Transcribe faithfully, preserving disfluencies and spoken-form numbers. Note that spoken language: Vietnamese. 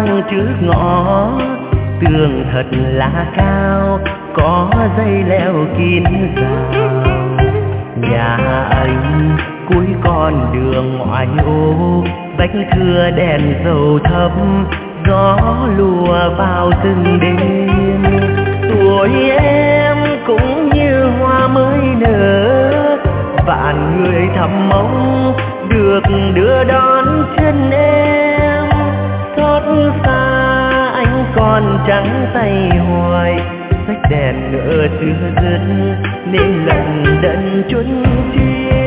vang trước ngõ, tường thật là cao, có dây leo kín rào. Nhà anh cuối con đường ngoại ô, vách thưa đèn dầu thấp, gió lùa vào từng đêm. Tuổi em cũng như hoa mới nở, vạn người thầm mong được đưa đón chân em. Xót xa anh còn trắng tay hoài, sách đèn nợ chưa dứt nên lần đần chuân chia.